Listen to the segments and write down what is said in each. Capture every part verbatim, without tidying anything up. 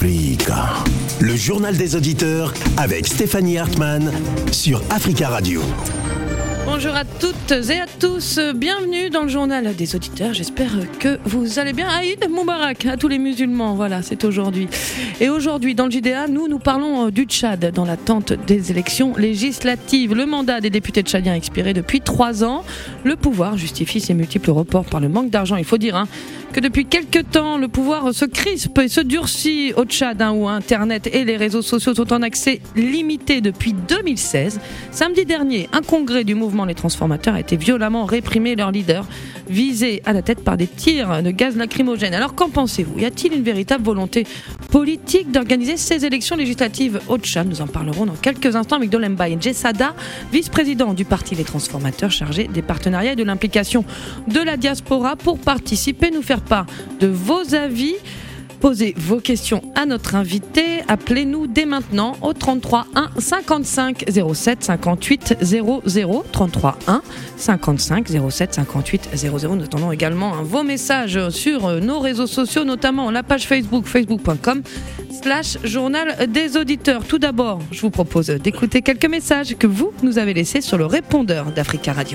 Africa. Le journal des auditeurs avec Stéphanie Hartmann sur Africa Radio. Bonjour à toutes et à tous, bienvenue dans le journal des auditeurs, j'espère que vous allez bien. Aïd Moubarak à tous les musulmans, voilà, c'est aujourd'hui. Et aujourd'hui dans le J D A, nous nous parlons du Tchad dans l'attente des élections législatives. Le mandat des députés tchadiens a expiré depuis trois ans. Le pouvoir justifie ces multiples reports par le manque d'argent. Il faut dire hein, que depuis quelques temps, le pouvoir se crispe et se durcit au Tchad, hein, où Internet et les réseaux sociaux sont en accès limité depuis deux mille seize. Samedi dernier, un congrès du mouvement Les Transformateurs a été violemment réprimé, leur leader visé à la tête par des tirs de gaz lacrymogène. Alors qu'en pensez-vous ? Y a-t-il une véritable volonté politique d'organiser ces élections législatives au Tchad ? Nous en parlerons dans quelques instants avec Dolemba Njesada, vice-président du parti Les Transformateurs, chargé des partenariats et de l'implication de la diaspora pour participer, nous faire part de vos avis. Posez vos questions à notre invité. Appelez-nous dès maintenant au trente-trois un cinquante-cinq zéro sept cinquante-huit zéro zéro. trente-trois un cinquante-cinq zéro sept cinquante-huit zéro zéro. Nous attendons également hein, vos messages sur nos réseaux sociaux, notamment la page Facebook, facebook point com slash journal des auditeurs. Tout d'abord, je vous propose d'écouter quelques messages que vous nous avez laissés sur le répondeur d'Africa Radio.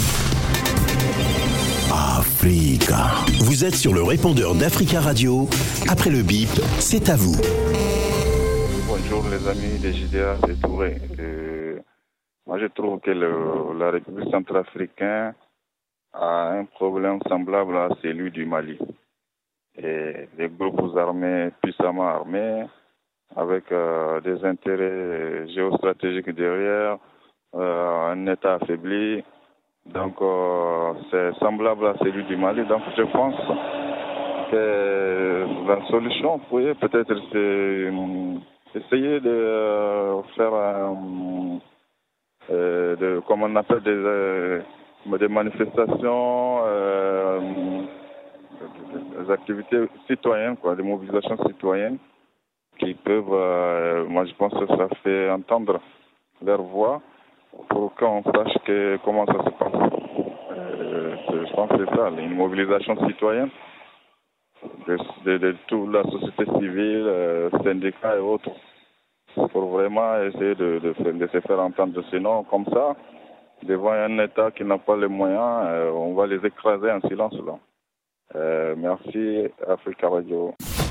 Africa. Vous êtes sur le répondeur d'Africa Radio. Après le bip, c'est à vous. Bonjour les amis des J D A, c'est Touré. Euh, moi je trouve que le, la République centrafricaine a un problème semblable à celui du Mali. Et les groupes armés, puissamment armés, avec euh, des intérêts géostratégiques derrière, euh, un État affaibli. Donc, euh, c'est semblable à celui du Mali. Donc, je pense que la solution, vous voyez, peut-être, c'est euh, essayer de euh, faire, euh, euh, de, comme on appelle, des, euh, des manifestations, euh, des activités citoyennes, quoi, des mobilisations citoyennes qui peuvent, euh, moi, je pense que ça fait entendre leur voix, pour qu'on sache que, comment ça se passe. Euh, je pense que c'est ça, une mobilisation citoyenne de, de, de toute la société civile, euh, syndicats et autres, pour vraiment essayer de, de, de se faire entendre. Sinon, comme ça, devant un État qui n'a pas les moyens, euh, on va les écraser en silence. Là. Euh, merci, Africa Radio.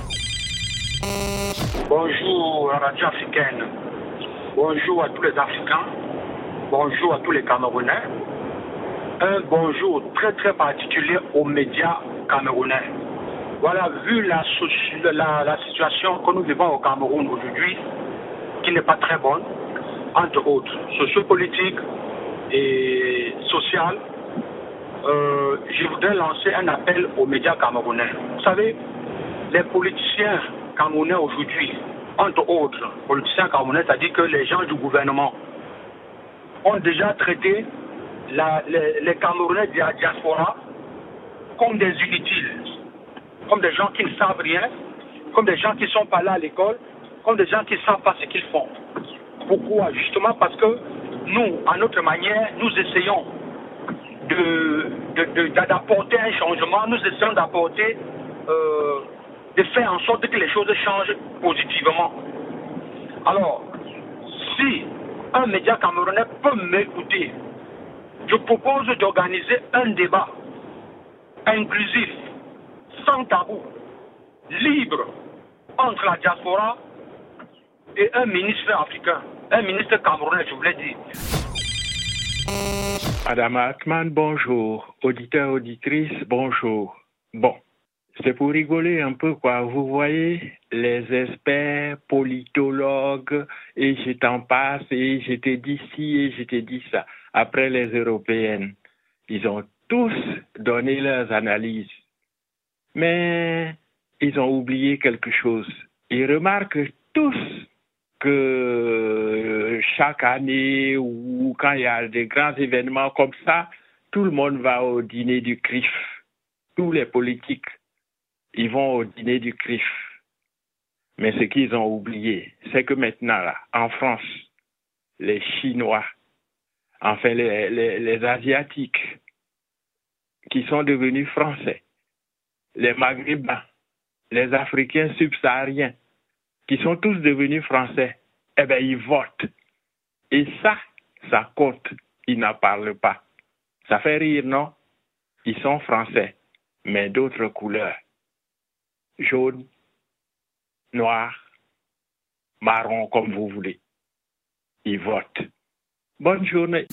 Bonjour, Radio Africaine. Bonjour à tous les Africains. Bonjour à tous les Camerounais. Un bonjour très très particulier aux médias camerounais. Voilà, vu la, la, la situation que nous vivons au Cameroun aujourd'hui, qui n'est pas très bonne, entre autres, sociopolitique et sociale, euh, je voudrais lancer un appel aux médias camerounais. Vous savez, les politiciens camerounais aujourd'hui, entre autres, politiciens camerounais, c'est-à-dire que les gens du gouvernement, ont déjà traité la, les, les Camerounais de la diaspora comme des inutiles, comme des gens qui ne savent rien, comme des gens qui ne sont pas là à l'école, comme des gens qui ne savent pas ce qu'ils font. Pourquoi ? Justement parce que nous, à notre manière, nous essayons de, de, de, d'apporter un changement, nous essayons d'apporter, euh, de faire en sorte que les choses changent positivement. Alors, si un média camerounais peut m'écouter, je propose d'organiser un débat inclusif, sans tabou, libre, entre la diaspora et un ministre africain, un ministre camerounais, je voulais dire. Madame Hartmann, bonjour. Auditeurs, auditrices, bonjour. Bon, c'est pour rigoler un peu, quoi. Vous voyez, les experts, politologues, et je t'en passe, et je t'ai dit ci, et je t'ai dit ça. Après les européennes, ils ont tous donné leurs analyses. Mais ils ont oublié quelque chose. Ils remarquent tous que chaque année ou quand il y a des grands événements comme ça, tout le monde va au dîner du C R I F. Tous les politiques, ils vont au dîner du C R I F. Mais ce qu'ils ont oublié, c'est que maintenant, là, en France, les Chinois, enfin les, les, les Asiatiques, qui sont devenus français, les Maghrébins, les Africains subsahariens, qui sont tous devenus français, eh bien, ils votent. Et ça, ça compte. Ils n'en parlent pas. Ça fait rire, non? Ils sont français, mais d'autres couleurs. Jaune, noir, marron, comme vous voulez. Ils votent. Bonne journée.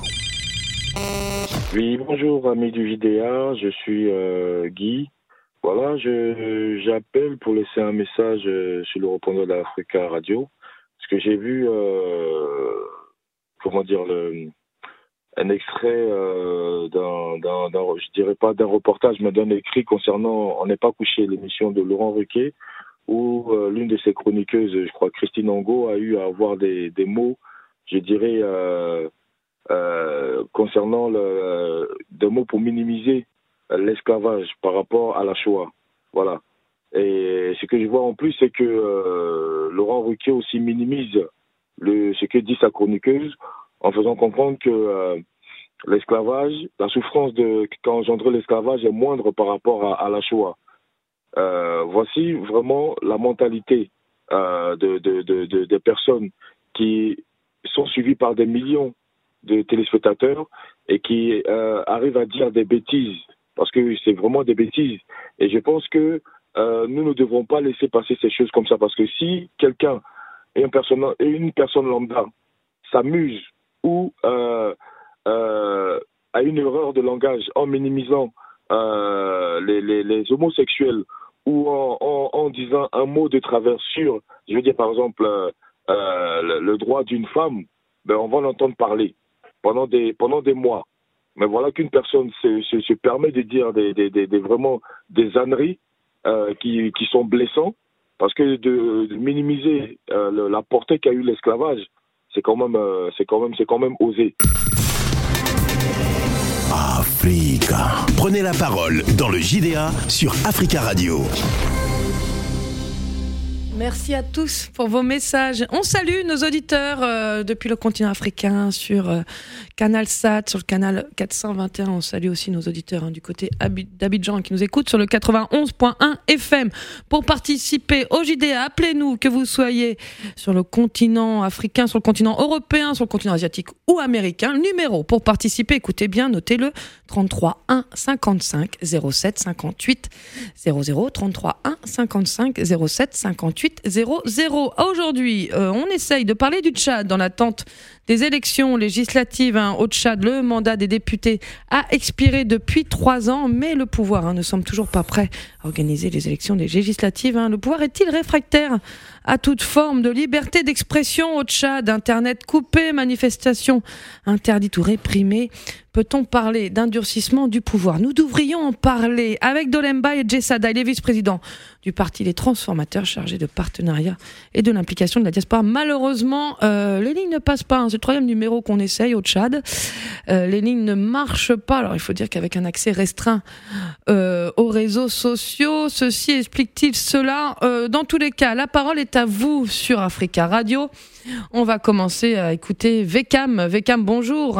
Oui, bonjour amis du J D A, je suis euh, Guy. Voilà, je, j'appelle pour laisser un message euh, sur le répondeur d'Africa Radio, parce que j'ai vu, euh, comment dire, le, un extrait euh, d'un, d'un, d'un, je dirais pas d'un reportage, mais d'un écrit concernant On n'est pas couché, l'émission de Laurent Ruquier, où euh, l'une de ses chroniqueuses, je crois Christine Angot, a eu à avoir des, des mots, je dirais, euh, euh, concernant le, des mots pour minimiser l'esclavage par rapport à la Shoah. Voilà. Et ce que je vois en plus, c'est que euh, Laurent Ruquier aussi minimise le, ce que dit sa chroniqueuse en faisant comprendre que euh, l'esclavage, la souffrance de, qu'a engendré l'esclavage est moindre par rapport à, à la Shoah. Euh, voici vraiment la mentalité euh, de, de, de, de, des personnes qui sont suivies par des millions de téléspectateurs et qui euh, arrivent à dire des bêtises, parce que c'est vraiment des bêtises. Et je pense que euh, nous ne devons pas laisser passer ces choses comme ça, parce que si quelqu'un et une personne, et une personne lambda s'amuse ou euh, euh, a une erreur de langage en minimisant euh, les, les, les homosexuels ou en, en, en disant un mot de travers sur, je veux dire par exemple, euh, euh, le, le droit d'une femme, ben on va l'entendre parler pendant des, pendant des mois. Mais voilà qu'une personne se, se, se permet de dire des, des, des, des vraiment des âneries euh, qui, qui sont blessants, parce que de, de minimiser euh, le, la portée qu'a eu l'esclavage, c'est quand même, euh, c'est quand même, c'est quand même osé. Africa. Prenez la parole dans le J D A sur Africa Radio. Merci à tous pour vos messages. On salue nos auditeurs euh, depuis le continent africain sur euh, Canal Sat, sur le canal quatre cent vingt et un. On salue aussi nos auditeurs hein, du côté d'Abidjan qui nous écoutent sur le quatre-vingt-onze point un F M. Pour participer au J D A, appelez-nous, que vous soyez sur le continent africain, sur le continent européen, sur le continent asiatique ou américain. Le numéro pour participer, écoutez bien, notez-le, trente-trois un cinquante-cinq zéro sept cinquante-huit zéro zéro, trente-trois un cinquante-cinq zéro sept cinquante-huit zéro zéro. Aujourd'hui, euh, on essaye de parler du Tchad dans l'attente des élections législatives hein, au Tchad. Le mandat des députés a expiré depuis trois ans, mais le pouvoir hein, ne semble toujours pas prêt à organiser les élections législatives. Hein. Le pouvoir est-il réfractaire à toute forme de liberté d'expression au Tchad? Internet coupé, manifestations interdites ou réprimées. Peut-on parler d'endurcissement du pouvoir? Nous devrions en parler avec Dolemba et Jessada. Il est vice-président du parti Les Transformateurs, chargé de partenariat et de l'implication de la diaspora. Malheureusement, euh, les lignes ne passent pas. Hein. C'est le troisième numéro qu'on essaye au Tchad. Euh, les lignes ne marchent pas. Alors, il faut dire qu'avec un accès restreint euh, aux réseaux sociaux, ceci explique-t-il cela? euh, Dans tous les cas, la parole est à vous sur Africa Radio. On va commencer à écouter Vekam. Vekam, bonjour.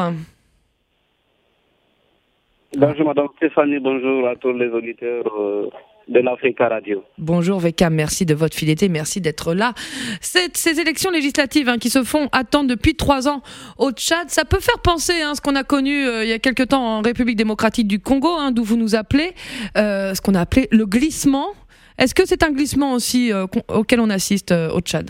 Bonjour Madame Stéphanie, bonjour à tous les auditeurs euh, de l'Africa Radio. Bonjour Vekam, merci de votre fidélité, merci d'être là. Cette, ces élections législatives hein, qui se font attendre depuis trois ans au Tchad, ça peut faire penser à hein, ce qu'on a connu euh, il y a quelque temps en République démocratique du Congo, hein, d'où vous nous appelez, euh, ce qu'on a appelé le glissement. Est-ce que c'est un glissement aussi euh, auquel on assiste euh, au Tchad?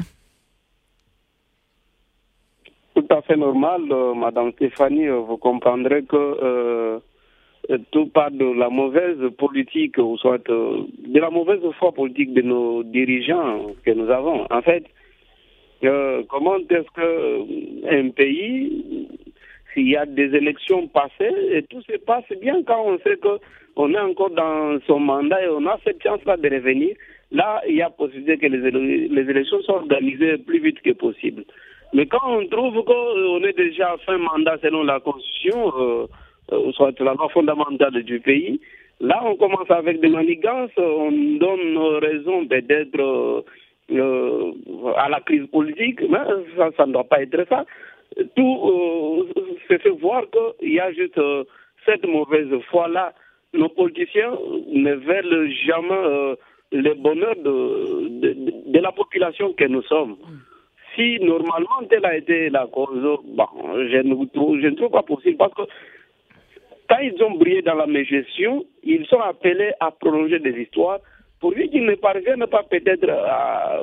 Tout à fait normal, euh, Madame Stéphanie, euh, vous comprendrez que euh, tout part de la mauvaise politique, ou soit euh, de la mauvaise foi politique de nos dirigeants que nous avons. En fait, euh, comment est-ce qu'un pays, s'il y a des élections passées, et tout se passe bien quand on sait qu'on est encore dans son mandat et on a cette chance-là de revenir, là, il y a possibilité que les, éle- les élections soient organisées le plus vite que possible. Mais quand on trouve qu'on est déjà à fin mandat selon la Constitution, euh, Euh, soit la loi fondamentale du pays. Là, on commence avec des manigances, on donne raison peut-être euh, euh, à la crise politique, mais ça, ça ne doit pas être ça. Tout euh, se fait voir qu'il y a juste euh, cette mauvaise foi-là. Nos politiciens ne veulent jamais euh, le bonheur de, de, de la population que nous sommes. Si normalement telle a été la cause, bon, je ne trouve, je ne trouve pas possible parce que quand ils ont brillé dans la mégestion, ils sont appelés à prolonger des histoires pourvu qu'ils ne parviennent pas peut-être à,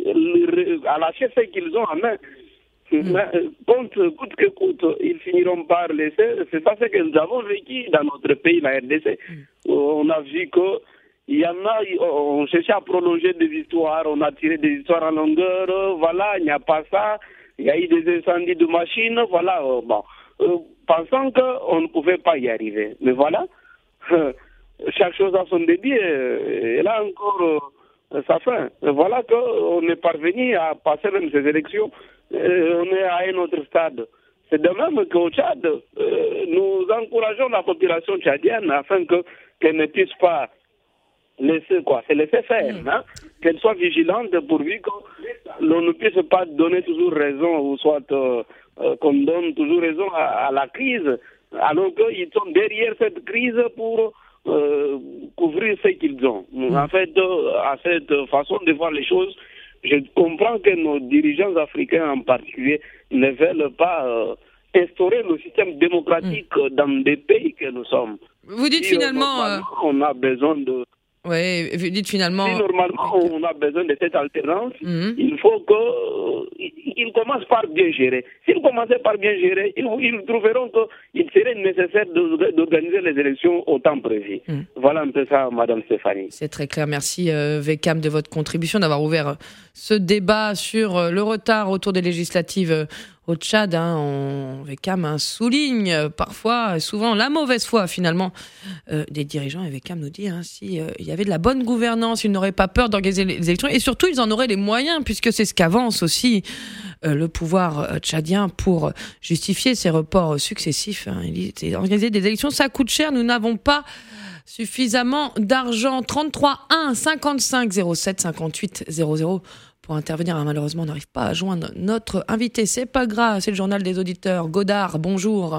à lâcher ce qu'ils ont en main. Mmh. Mais, compte, coûte que coûte, ils finiront par laisser. C'est ça ce que nous avons vécu dans notre pays, la R D C. Mmh. On a vu que il y en a, on cherchait à prolonger des histoires, on a tiré des histoires en longueur, voilà, il n'y a pas ça, il y a eu des incendies de machines, voilà, euh, bon, euh, pensant qu'on ne pouvait pas y arriver. Mais voilà, euh, chaque chose a son début, et, et là encore, euh, ça fin. Et voilà qu'on est parvenu à passer même ces élections, et on est à un autre stade. C'est de même qu'au Tchad, euh, nous encourageons la population tchadienne afin que, qu'elle ne puisse pas laisser quoi, c'est laisser faire, mmh. hein? Qu'elle soit vigilante pourvu que l'on ne puisse pas donner toujours raison ou soit euh, euh, qu'on donne toujours raison à, à la crise, alors qu'ils sont derrière cette crise pour euh, couvrir ce qu'ils ont. Mmh. En fait, euh, à cette façon de voir les choses, je comprends que nos dirigeants africains en particulier ne veulent pas euh, instaurer le système démocratique mmh. dans des pays que nous sommes. Vous dites si, finalement... Euh, on a besoin de... Oui, vous dites finalement... Si normalement on a besoin de cette alternance, mmh. il faut qu'ils euh, commencent par bien gérer. S'ils commençaient par bien gérer, ils, ils trouveront qu'il serait nécessaire de, d'organiser les élections au temps prévu. Mmh. Voilà un peu ça, Madame Stéphanie. C'est très clair. Merci, euh, Vekam, de votre contribution, d'avoir ouvert ce débat sur euh, le retard autour des législatives euh, au Tchad. Hein, on, Vekam hein, souligne euh, parfois, souvent, la mauvaise foi, finalement, euh, des dirigeants. Et Vekam nous dit, hein, si euh, il y avait de la bonne gouvernance, ils n'auraient pas peur d'organiser les élections. Et surtout, ils en auraient les moyens, puisque c'est ce qu'avance aussi euh, le pouvoir euh, tchadien pour justifier ces reports successifs. Hein. Il dit, organiser des élections, ça coûte cher. Nous n'avons pas suffisamment d'argent. trente-trois un cinquante-cinq zéro sept cinquante-huit zéro zéro pour intervenir. Malheureusement, on n'arrive pas à joindre notre invité. C'est pas grave, c'est le journal des auditeurs. Godard, bonjour.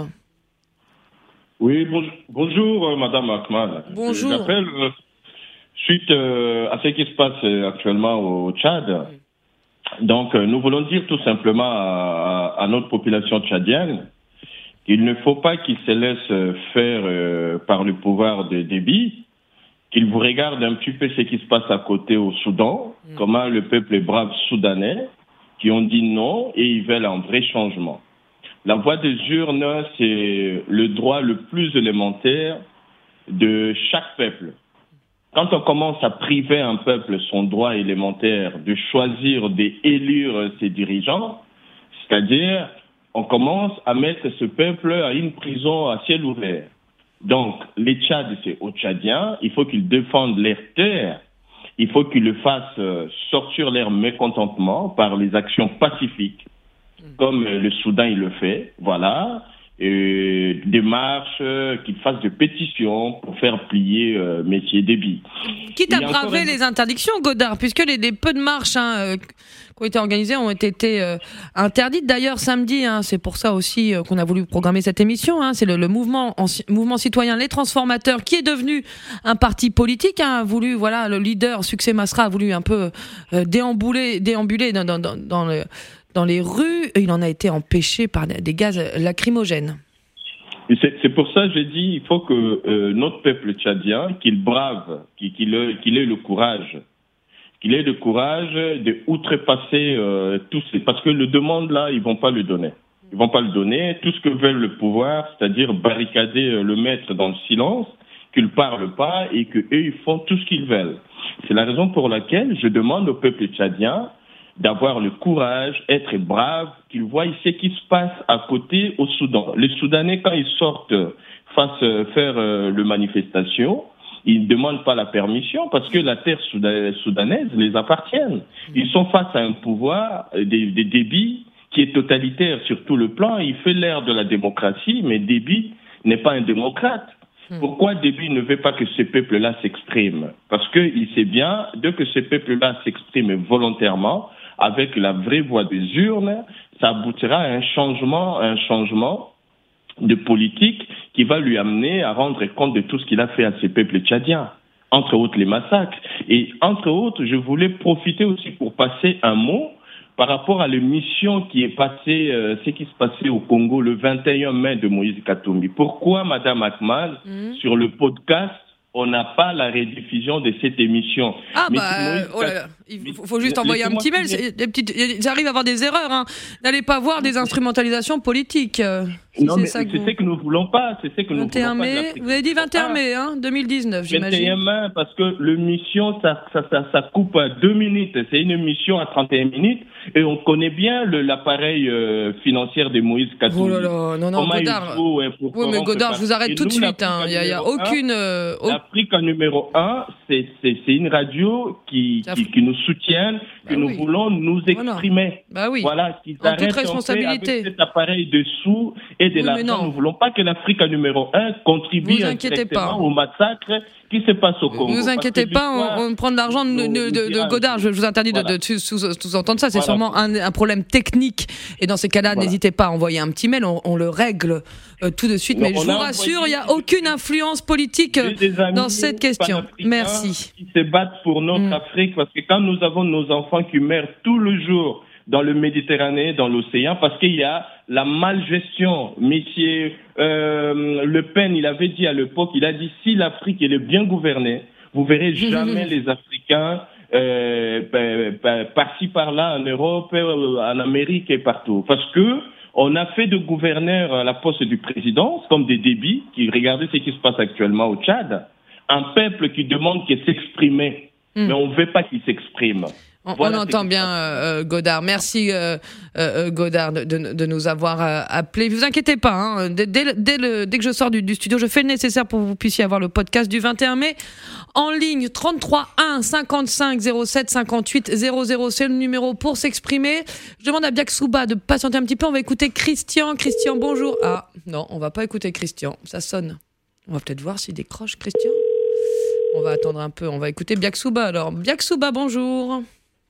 Oui, bonjour, bonjour euh, Madame Akmal. Bonjour. J'appelle euh, suite euh, à ce qui se passe actuellement au Tchad. Donc, euh, nous voulons dire tout simplement à, à notre population tchadienne qu'il ne faut pas qu'ils se laissent faire euh, par le pouvoir de Déby, qu'ils vous regardent un petit peu ce qui se passe à côté au Soudan, mmh. comment le peuple brave soudanais qui ont dit non et ils veulent un vrai changement. La voie des urnes, c'est le droit le plus élémentaire de chaque peuple. Quand on commence à priver un peuple son droit élémentaire de choisir, d'élire ses dirigeants, c'est-à-dire on commence à mettre ce peuple à une prison à ciel ouvert. Donc, les Tchad, c'est aux Tchadiens, il faut qu'ils défendent leurs terres, il faut qu'ils le fassent sortir leur mécontentement par les actions pacifiques, comme le Soudan il le fait, voilà, et des marches, qu'ils fassent des pétitions pour faire plier euh, Messier Déby. Quitte à braver les interdictions, Godard, puisque les, les peu de marches hein, euh, qui ont été organisées ont été euh, interdites. D'ailleurs, samedi, hein, c'est pour ça aussi euh, qu'on a voulu programmer cette émission, hein, c'est le, le mouvement, en, mouvement citoyen Les Transformateurs, qui est devenu un parti politique, hein, a voulu, voilà, le leader, Succès Masra, a voulu un peu euh, déambuler, déambuler dans, dans, dans, dans le... dans les rues, il en a été empêché par des gaz lacrymogènes. C'est, c'est pour ça que j'ai dit il faut que euh, notre peuple tchadien, qu'il brave, qu'il, qu'il, ait, qu'il ait le courage, qu'il ait le courage de outrepasser euh, tous ces... Parce que le demande là, ils vont pas le donner. Ils vont pas le donner. Tout ce que veulent le pouvoir, c'est-à-dire barricader le maître dans le silence, qu'il parle pas et qu'eux, ils font tout ce qu'ils veulent. C'est la raison pour laquelle je demande au peuple tchadien d'avoir le courage, être brave, qu'ils voient ce qui se passe à côté au Soudan. Les Soudanais, quand ils sortent face faire euh, le manifestation, ils ne demandent pas la permission parce que la terre soudanaise les appartient. Ils sont face à un pouvoir des, des Déby qui est totalitaire sur tout le plan. Il fait l'ère de la démocratie, mais Déby n'est pas un démocrate. Pourquoi Déby ne veut pas que ce peuple-là s'exprime? Parce qu'il sait bien, dès que ce peuple-là s'exprime volontairement, avec la vraie voix des urnes, ça aboutira à un changement, un changement de politique qui va lui amener à rendre compte de tout ce qu'il a fait à ce peuple tchadien. entre autres les massacres. Et entre autres, je voulais profiter aussi pour passer un mot par rapport à l'émission qui est passée, euh, ce qui se passait au Congo le vingt et un mai de Moïse Katumbi. Pourquoi, Madame Akmal, mmh. sur le podcast, on n'a pas la rediffusion de cette émission? Ah mais bah, si oh là là. Il faut, faut juste envoyer un petit mail. Des petites, j'arrive à avoir des erreurs. Hein. N'allez pas voir des instrumentalisations politiques. Si non, c'est mais ça c'est vous... ce que nous voulons pas. C'est ce que nous voulons mai, pas. Vous avez dit vingt et un mai, hein, deux mille dix-neuf, j'imagine. vingt et un mai, parce que l'émission, ça, ça, ça, ça coupe à deux minutes. C'est une émission à trente et une minutes. Et on connaît bien le, l'appareil euh, financier de Moïse Katumbi. Oh là là, non, non, Comment Godard. Faut, ouais, oui, mais Godard, je vous arrête tout de suite. Il n'y a, y a aucune. Euh, au... L'Afrique en numéro un, c'est, c'est, c'est une radio qui, qui, qui nous soutient, que bah nous oui. voulons nous exprimer. Bah oui. Voilà, qu'ils en arrêtent toute responsabilité. Avec cet appareil de sous et de oui, l'argent. Nous ne voulons pas que l'Afrique en numéro un contribue directement au massacre qui se passe au Congo. Ne vous inquiétez pas, on, on prend de l'argent de, de, de, de Godard. Je vous interdis voilà. de, de, de sous-entendre ça. C'est voilà. sûrement un, un problème technique. Et dans ces cas-là, voilà. n'hésitez pas à envoyer un petit mail. On, on le règle euh, tout de suite. Non, mais je vous rassure, il n'y a aucune influence politique dans cette question. Merci. Qui se battent pour notre mmh. Afrique, parce que quand nous avons nos enfants qui meurent tout le jour dans le Méditerranée, dans l'océan, parce qu'il y a la malgestion. Monsieur euh, Le Pen, il avait dit à l'époque, il a dit, si l'Afrique elle est bien gouvernée, vous verrez jamais les Africains euh, ben, ben, par-ci par-là en Europe, en Amérique et partout. Parce que on a fait de gouverneurs à la poste du président, comme des Déby, qui regardez ce qui se passe actuellement au Tchad, un peuple qui demande qu'il s'exprime, mm. mais on ne veut pas qu'il s'exprime. On, voilà, on entend bien euh, Godard. Merci euh, euh, Godard de, de, de nous avoir euh, appelés. Ne vous inquiétez pas, hein. dès, dès, dès, le, dès que je sors du, du studio, je fais le nécessaire pour que vous puissiez avoir le podcast du vingt et un mai en ligne. trente-trois un cinquante-cinq zéro sept cinquante-huit zéro zéro, c'est le numéro pour s'exprimer. Je demande à Biaksouba de patienter un petit peu. On va écouter Christian. Christian, bonjour. Ah non, on va pas écouter Christian. Ça sonne. On va peut-être voir s'il décroche, Christian. On va attendre un peu. On va écouter Biaksouba alors. Biaksouba, bonjour.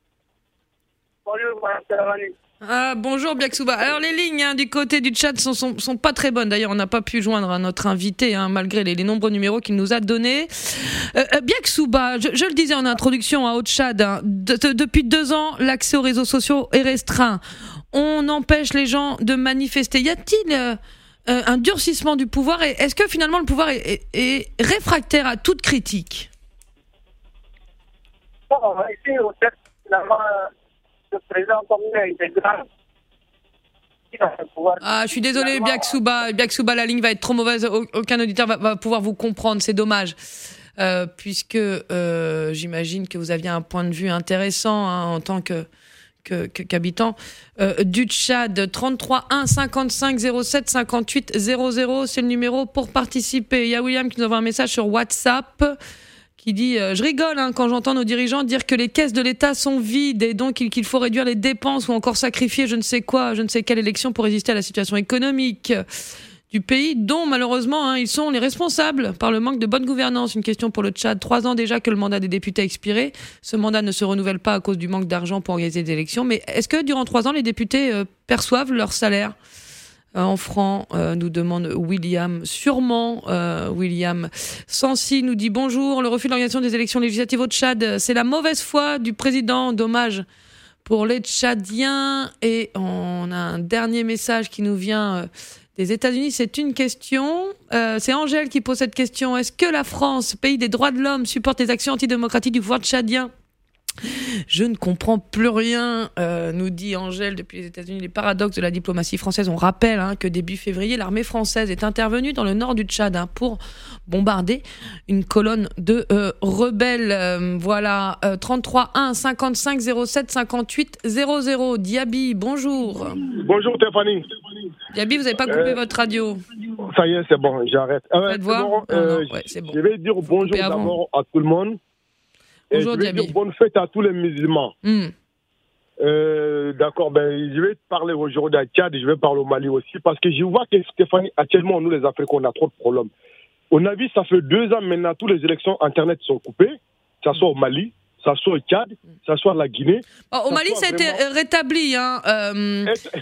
Bonjour, madame. Ah, bonjour Biaksouba. Alors les lignes hein, du côté du Tchad sont, sont, sont pas très bonnes. D'ailleurs, on n'a pas pu joindre hein, notre invité hein, malgré les, les nombreux numéros qu'il nous a donnés. Euh, euh, Biaksouba, je, je le disais en introduction hein, au Tchad, hein, de, de, depuis deux ans, l'accès aux réseaux sociaux est restreint. On empêche les gens de manifester. Y a-t-il euh, euh, un durcissement du pouvoir et est-ce que finalement le pouvoir est, est, est réfractaire à toute critique? Bon, ici au Tchad, finalement. Le président communal était grand. Ah, je suis désolé, Biaksouba. Biaksouba, la ligne va être trop mauvaise. Aucun auditeur va, va pouvoir vous comprendre. C'est dommage. Euh, puisque euh, j'imagine que vous aviez un point de vue intéressant hein, en tant que, que, que, qu'habitant euh, du Tchad. trente-trois un cinquante-cinq zéro sept cinquante-huit zéro zéro, c'est le numéro pour participer. Il y a William qui nous envoie un message sur WhatsApp. Qui dit euh, je rigole hein, quand j'entends nos dirigeants dire que les caisses de l'État sont vides et donc qu'il faut réduire les dépenses ou encore sacrifier je ne sais quoi, je ne sais quelle élection pour résister à la situation économique du pays dont malheureusement hein, ils sont les responsables par le manque de bonne gouvernance. Une question pour le Tchad. Trois ans déjà que le mandat des députés a expiré. Ce mandat ne se renouvelle pas à cause du manque d'argent pour organiser des élections. Mais est-ce que durant trois ans les députés euh, perçoivent leur salaire en francs, euh, nous demande William. Sûrement, euh, William. Sansi nous dit bonjour. Le refus de l'organisation des élections législatives au Tchad, c'est la mauvaise foi du président. Dommage pour les Tchadiens. Et on a un dernier message qui nous vient euh, des États-Unis. C'est une question. Euh, c'est Angèle qui pose cette question. Est-ce que la France, pays des droits de l'homme, supporte les actions antidémocratiques du pouvoir tchadien? Je ne comprends plus rien, euh, nous dit Angèle depuis les États-Unis. Les paradoxes de la diplomatie française. On rappelle hein, que début février, l'armée française est intervenue dans le nord du Tchad hein, pour bombarder une colonne de euh, rebelles. Euh, voilà, euh, trente-trois un cinquante-cinq zéro sept cinquante-huit zéro zéro. Diaby, bonjour. Bonjour Stéphanie. Diaby, vous n'avez pas coupé euh, votre radio? Ça y est, c'est bon, j'arrête. Euh, Faites voir bon, euh, non, ouais, c'est bon. Je vais dire bonjour d'abord à tout le monde. Bonjour, je vais Diaby. dire bonne fête à tous les musulmans. Mm. Euh, d'accord, ben, je vais parler aujourd'hui à Tchad et je vais parler au Mali aussi parce que je vois que Stéphanie, actuellement, nous les Africains, on a trop de problèmes. On a vu, ça fait deux ans maintenant, toutes les élections Internet sont coupées, que ce soit au Mali, que ce soit au Tchad, que ce soit à la Guinée. Oh, au Mali, ça a été rétabli. Hein, euh...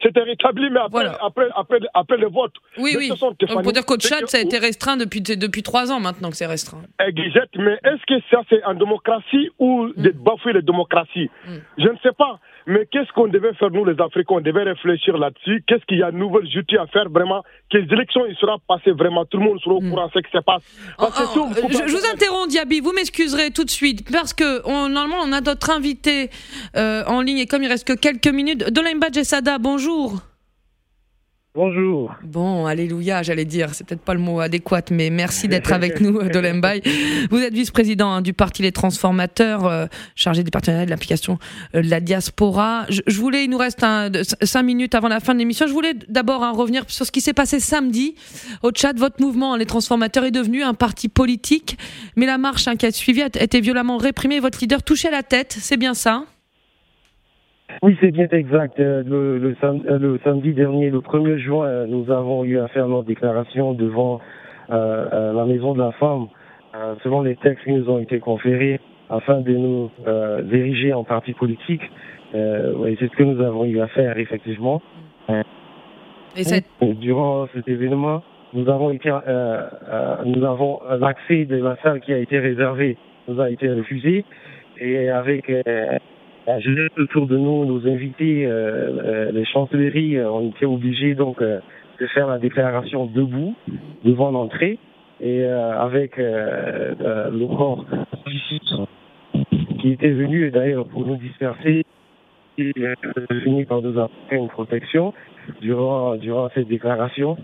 c'était rétabli, mais après, voilà. après, après, après le vote. Oui, oui. On peut dire qu'au Tchad, ça a été restreint depuis, depuis trois ans maintenant que c'est restreint. Exact, mais est-ce que ça c'est en démocratie ou mm. de bafouer la démocratie mm. Je ne sais pas. Mais qu'est-ce qu'on devait faire, nous les Africains? On devait réfléchir là-dessus. Qu'est-ce qu'il y a de nouvelles outils à faire vraiment? Que les élections, il sera passé vraiment. Tout le monde sera au courant de ce qui se passe. Oh, oh, tout, je, je vous interromps, Diaby. Vous m'excuserez tout de suite. Parce que on, normalement, on a d'autres invités euh, en ligne. Et comme il reste que quelques minutes. Dolemba Jessada, bonjour. Bonjour. Bon, alléluia, j'allais dire. C'est peut-être pas le mot adéquat, mais merci d'être avec nous, Dolemba. Vous êtes vice-président hein, du Parti Les Transformateurs, euh, chargé des partenariats de l'application euh, de la diaspora. Je, je voulais, il nous reste un, de, cinq minutes avant la fin de l'émission. Je voulais d'abord hein, revenir sur ce qui s'est passé samedi au Tchad. Votre mouvement, Les Transformateurs, est devenu un parti politique, mais la marche hein, qui a suivi a été violemment réprimée. Votre leader touché à la tête, c'est bien ça? Oui, c'est bien exact. Le, le, sam- le samedi dernier, le premier juin, nous avons eu à faire notre déclaration devant euh, la Maison de la Femme, euh, selon les textes qui nous ont été conférés, afin de nous euh, diriger en parti politique. Euh, ouais, c'est ce que nous avons eu à faire, effectivement. Et cette... Durant cet événement, nous avons été, euh, euh, nous avons l'accès de la salle qui a été réservée, nous a été refusé, et avec euh, la jeunesse autour de nous, nos invités, euh, euh, les chancelleries, euh, ont été obligés donc euh, de faire la déclaration debout devant l'entrée et euh, avec euh, euh, le corps qui était venu d'ailleurs pour nous disperser et euh, fini par nous apporter une protection durant durant cette déclaration.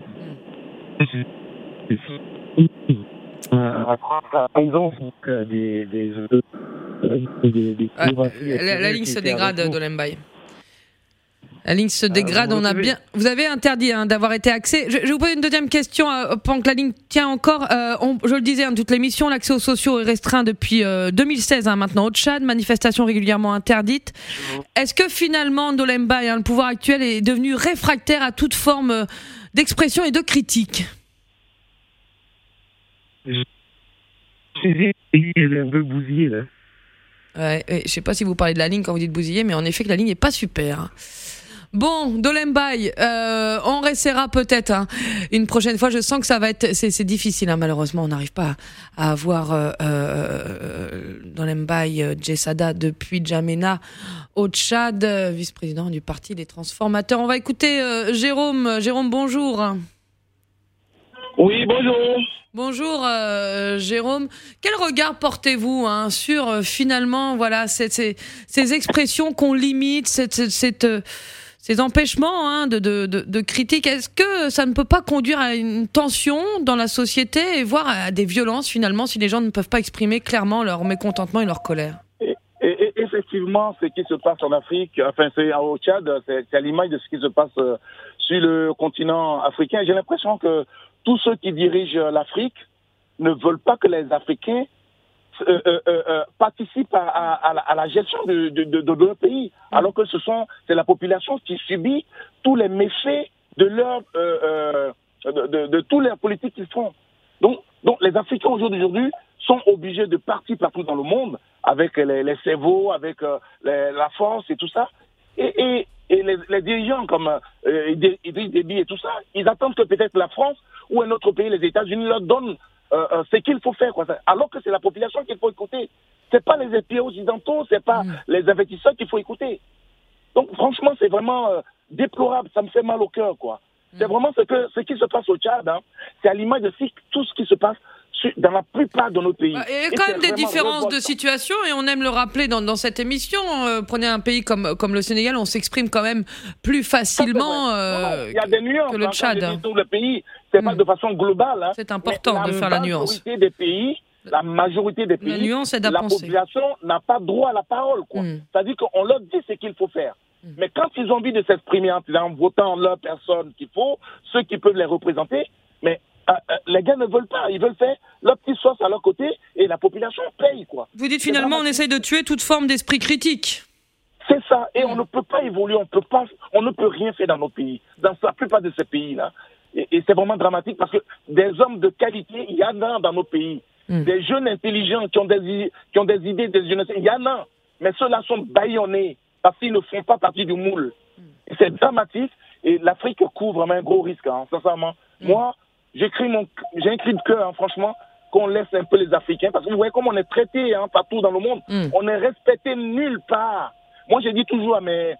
À la présence des des Des, des ah, la, la ligne se dégrade, Dolemba. La ligne se dégrade. Euh, on a bien. Vous avez interdit hein, d'avoir été accès. Je, je vais vous poser une deuxième question euh, pendant que la ligne tient encore. Euh, on, je le disais, hein, toute l'émission, l'accès aux sociaux est restreint depuis euh, deux mille seize hein, maintenant au Tchad. Manifestations régulièrement interdites. Mmh. Est-ce que finalement, Dolemba, hein, le pouvoir actuel est devenu réfractaire à toute forme d'expression et de critique? Je suis un peu bousillé là. Ouais, ouais, je sais pas si vous parlez de la ligne quand vous dites bousiller, mais en effet que la ligne n'est pas super. Bon, Dolemba, euh, on restera peut-être hein, une prochaine fois. Je sens que ça va être, c'est, c'est difficile hein, malheureusement. On n'arrive pas à avoir euh, euh, Dolemba Jessada depuis N'Djamena au Tchad, vice-président du Parti des Transformateurs. On va écouter euh, Jérôme. Jérôme, bonjour. Oui, bonjour. Bonjour euh, Jérôme. Quel regard portez-vous hein, sur euh, finalement voilà ces, ces, ces expressions qu'on limite, cette, cette, cette, euh, ces empêchements hein, de, de, de, de critique? Est-ce que ça ne peut pas conduire à une tension dans la société et voire à des violences finalement si les gens ne peuvent pas exprimer clairement leur mécontentement et leur colère? et, et, et effectivement, ce qui se passe en Afrique, enfin c'est au Tchad, c'est, c'est à l'image de ce qui se passe euh, sur le continent africain. J'ai l'impression que tous ceux qui dirigent l'Afrique ne veulent pas que les Africains euh, euh, euh, participent à, à, à la gestion de, de, de, de leur pays, alors que ce sont c'est la population qui subit tous les méfaits de leur euh, euh, de, de, de tous les politiques qu'ils font. Donc, donc les Africains aujourd'hui sont obligés de partir partout dans le monde avec les, les cerveaux, avec euh, les, la force et tout ça. Et, et, et les, les dirigeants comme euh, Idriss Déby et tout ça, ils attendent que peut-être la France ou un autre pays, les États-Unis, leur donnent euh, euh, ce qu'il faut faire, quoi. Alors que c'est la population qu'il faut écouter. C'est pas les pays occidentaux, c'est pas mmh. les investisseurs qu'il faut écouter. Donc franchement, c'est vraiment euh, déplorable, ça me fait mal au cœur, quoi. Mmh. C'est vraiment ce que ce qui se passe au Tchad, hein. C'est à l'image de tout ce qui se passe dans la plupart de nos pays. Il y a quand même des différences révoltant. de situation et on aime le rappeler dans, dans cette émission. Euh, prenez un pays comme, comme le Sénégal, on s'exprime quand même plus facilement euh, il y a des nuances, que le Tchad. Hein, tout le pays, c'est mmh. pas de façon globale. Hein, c'est important de faire la nuance. La majorité des pays, la majorité des pays, la, nuance est la population n'a pas droit à la parole. Quoi. Mmh. C'est-à-dire qu'on leur dit ce qu'il faut faire. Mmh. Mais quand ils ont envie de s'exprimer en votant leur personne qu'il faut, ceux qui peuvent les représenter, mais Euh, euh, les gars ne veulent pas, ils veulent faire leur petite sauce à leur côté et la population paye, quoi. Vous dites finalement on essaye de tuer toute forme d'esprit critique. C'est ça, et on ne peut pas évoluer, on peut pas, on ne peut rien faire dans nos pays, dans la plupart de ces pays-là. Et, et c'est vraiment dramatique parce que des hommes de qualité, il y en a dans nos pays. Mmh. Des jeunes intelligents qui ont des, qui ont des idées, des jeunesses, il y en a. Mais ceux-là sont bâillonnés parce qu'ils ne font pas partie du moule. Mmh. Et c'est dramatique. et l'Afrique court vraiment un gros risque, hein, sincèrement. Mmh. Moi, j'écris mon, j'ai un cri de cœur, hein, franchement, qu'on laisse un peu les Africains, parce que vous voyez comment on est traité hein, partout dans le monde. Mmh. On est respecté nulle part. Moi, je dis toujours à mes,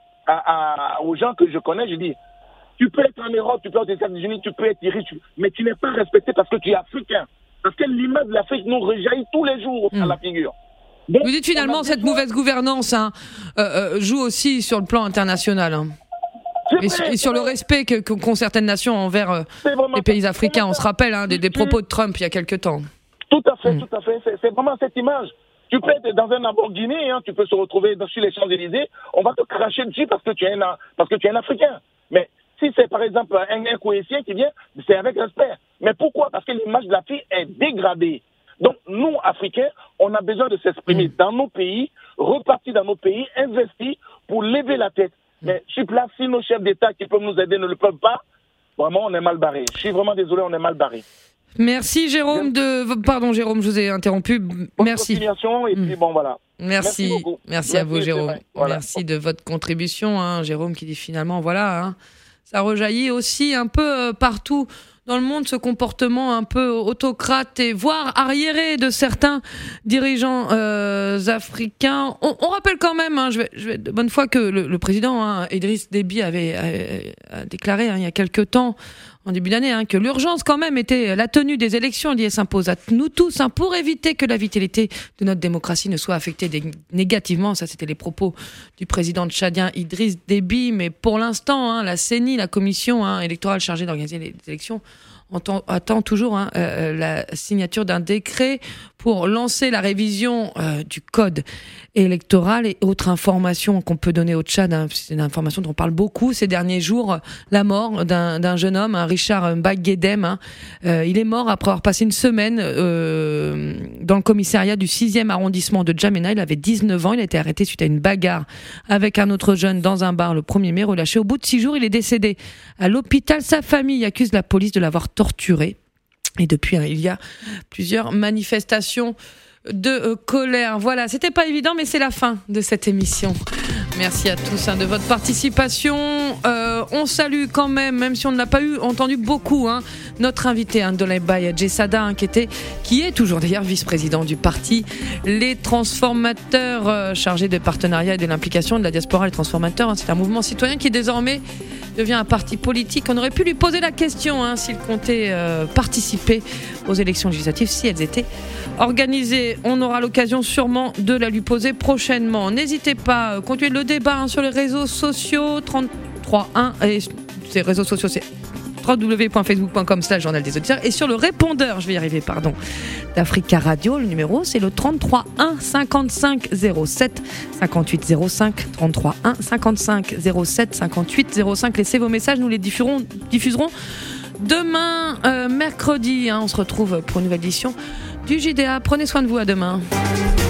à, à, aux gens que je connais, je dis, tu peux être en Europe, tu peux être aux États-Unis, tu peux être riche, mais tu n'es pas respecté parce que tu es africain. Parce que l'image de l'Afrique nous rejaillit tous les jours mmh. à la figure. Donc, vous dites finalement cette besoin... mauvaise gouvernance hein, euh, euh, joue aussi sur le plan international. Hein. Et, vrai, et sur le respect que, que, qu'ont certaines nations envers euh, les pays africains. On se rappelle hein, des, des propos de Trump il y a quelque temps. Tout à fait, mmh. tout à fait. C'est, c'est vraiment cette image. Tu peux être dans un Lamborghini, hein, tu peux se retrouver dans, sur les Champs-Élysées, on va te cracher dessus parce que tu es un, parce que tu es un Africain. Mais si c'est par exemple un, un Coétien qui vient, c'est avec respect. Mais pourquoi ? Parce que l'image de la fille est dégradée. Donc nous, Africains, on a besoin de s'exprimer mmh. dans nos pays, repartir dans nos pays, investir pour lever la tête. Mais sur place, si nos chefs d'État qui peuvent nous aider ne le peuvent pas, vraiment on est mal barré. Je suis vraiment désolé, on est mal barré. Merci Jérôme de pardon Jérôme, je vous ai interrompu. Merci. Et puis bon voilà. Merci. Merci, Merci, Merci à vous Jérôme. Voilà. Merci de votre contribution hein, Jérôme qui dit finalement voilà hein, ça rejaillit aussi un peu euh, partout dans le monde ce comportement un peu autocrate et voire arriéré de certains dirigeants euh, africains. On, on rappelle quand même, hein, je vais, je vais de bonne foi que le, le président hein, Idriss Déby avait, avait a déclaré hein, il y a quelque temps, en début d'année, hein, que l'urgence quand même était la tenue des élections. Il s'impose à nous tous hein, pour éviter que la vitalité de notre démocratie ne soit affectée des, négativement. Ça, c'était les propos du président tchadien Idriss Déby. Mais pour l'instant, hein, la C E N I, la commission hein, électorale chargée d'organiser les élections, Attend, attend toujours hein, euh, la signature d'un décret pour lancer la révision euh, du code électoral et autres informations qu'on peut donner au Tchad. Hein, c'est une information dont on parle beaucoup ces derniers jours. La mort d'un, d'un jeune homme, un Richard Mbaguedem. Hein, euh, il est mort après avoir passé une semaine euh, dans le commissariat du sixième arrondissement de Djamena. Il avait dix-neuf ans. Il a été arrêté suite à une bagarre avec un autre jeune dans un bar le premier mai. Relâché au bout de six jours, il est décédé à l'hôpital. Sa famille accuse la police de l'avoir torturé. Et depuis, hein, il y a plusieurs manifestations de euh, colère. Voilà, c'était pas évident, mais c'est la fin de cette émission. Merci à tous hein, de votre participation. Euh, on salue quand même, même si on ne l'a pas eu entendu beaucoup, hein, notre invité, hein, Dolaibaye Djessada, hein, qui était, qui est toujours d'ailleurs vice-président du parti Les Transformateurs, euh, chargé de partenariat et de l'implication de la diaspora. Les Transformateurs, hein, c'est un mouvement citoyen qui désormais devient un parti politique. On aurait pu lui poser la question hein, s'il comptait euh, participer aux élections législatives si elles étaient organisées. On aura l'occasion sûrement de la lui poser prochainement. N'hésitez pas à continuer le débat hein, sur les réseaux sociaux trente-trois un et ces réseaux sociaux c'est w w w point facebook point com slash journal des auditeurs et sur le répondeur, je vais y arriver, pardon, d'Africa Radio, le numéro c'est le trente-trois un cinquante-cinq zéro sept cinquante-huit zéro cinq, trente-trois un cinquante-cinq zéro sept cinquante-huit zéro cinq. Laissez vos messages, nous les diffuserons, diffuserons demain euh, mercredi, hein, on se retrouve pour une nouvelle édition du J D A. Prenez soin de vous, à demain.